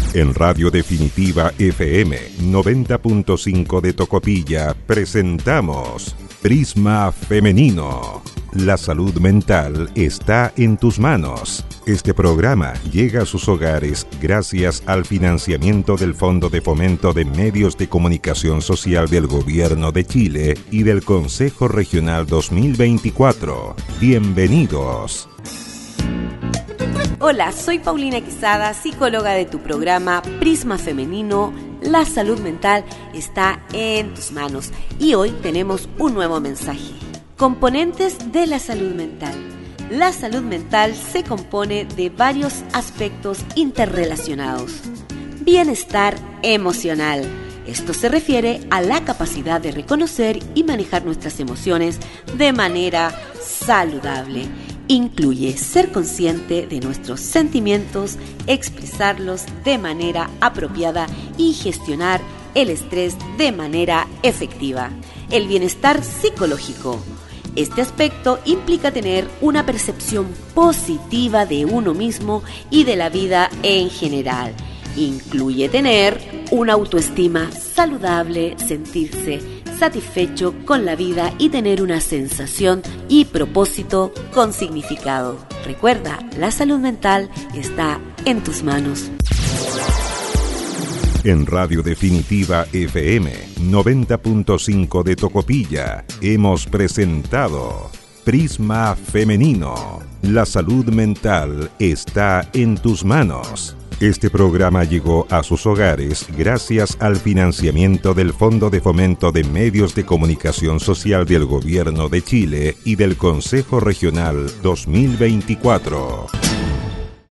En Radio Definitiva FM 90.5 de Tocopilla presentamos Prisma Femenino. La salud mental está en tus manos. Este programa llega a sus hogares gracias al financiamiento del Fondo de Fomento de Medios de Comunicación Social del Gobierno de Chile y del Consejo Regional 2024. Bienvenidos. Hola, soy Paulina Quesada, psicóloga de tu programa Prisma Femenino. La salud mental está en tus manos y hoy tenemos un nuevo mensaje. Componentes de la salud mental. La salud mental se compone de varios aspectos interrelacionados. Bienestar emocional. Esto se refiere a la capacidad de reconocer y manejar nuestras emociones de manera saludable. Incluye ser consciente de nuestros sentimientos, expresarlos de manera apropiada y gestionar el estrés de manera efectiva. El bienestar psicológico. Este aspecto implica tener una percepción positiva de uno mismo y de la vida en general. Incluye tener una autoestima saludable, sentirse satisfecho con la vida y tener una sensación y propósito con significado. Recuerda, la salud mental está en tus manos. En Radio Definitiva FM 90.5 de Tocopilla hemos presentado Prisma Femenino. La salud mental está en tus manos. Este programa llegó a sus hogares gracias al financiamiento del Fondo de Fomento de Medios de Comunicación Social del Gobierno de Chile y del Consejo Regional 2024.